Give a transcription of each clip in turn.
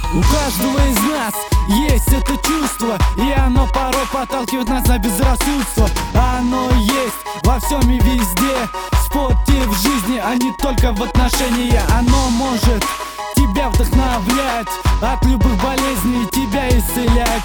У каждого из нас есть это чувство, и оно порой подталкивает нас на безрассудство. Оно есть во всем и везде, в спорте, в жизни, а не только в отношениях. Оно может тебя вдохновлять, от любых болезней тебя исцелять,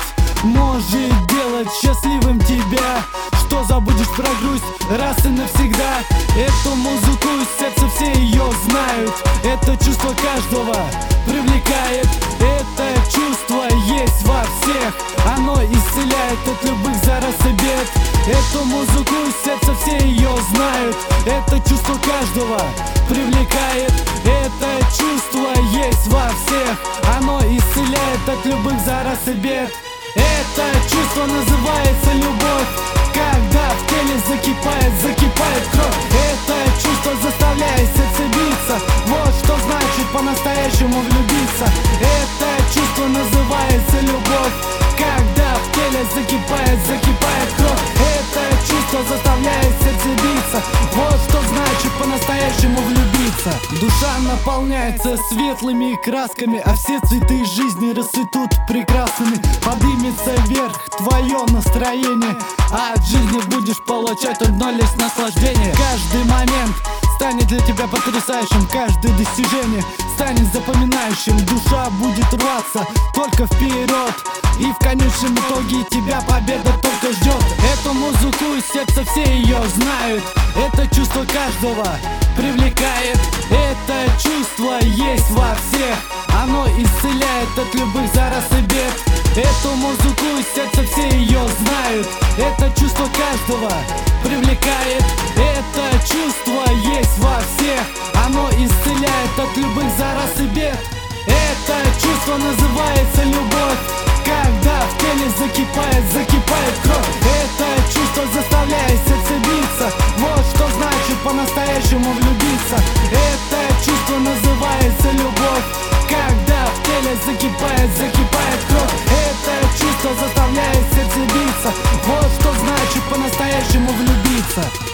может делать счастливым тебя, что забудешь про грусть раз и навсегда. Эту музыку из сердца все ее знают, это чувство каждого привлекает. Это чувство есть во всех, оно исцеляет от любых зараз и бед. Эту музыку из сердца все ее знают, это чувство каждого привлекает. Это чувство есть во всех, оно исцеляет от любых зараз и бед. Это чувство называется любовь, когда в теле закипает кровь. Это чувство заставляет сердце биться, вот что значит по-настоящему влюбиться. Это чувство называется любовь, когда в теле закипает кровь. Это чувство заставляет сердце биться, вот что значит по-настоящему влюбиться. Душа наполняется светлыми красками, а все цветы жизни расцветут прекрасными. Поднимется вверх твое настроение, а от жизни будешь получать одно лишь наслаждение. Каждый момент станет для тебя потрясающим, каждое достижение станет запоминающим. Душа будет рваться только вперед, и в конечном итоге тебя победа только ждет. Эту музыку из сердца все ее знают, это чувство каждого привлекает. Это чувство есть во всех, оно исцеляет от любых зараз и бед. Эту музыку из сердца все ее знают, это чувство каждого привлекает. Это чувство есть во всех, оно исцеляет от любых зараз и бед. Это чувство называется любовь, когда в теле закипает кровь. Это чувство заставляет сердце биться, вот что значит по-настоящему влюбиться. Это чувство называется любовь, когда в теле закипает кровь. Это чувство заставляет сердце биться, вот что значит по-настоящему влюбиться.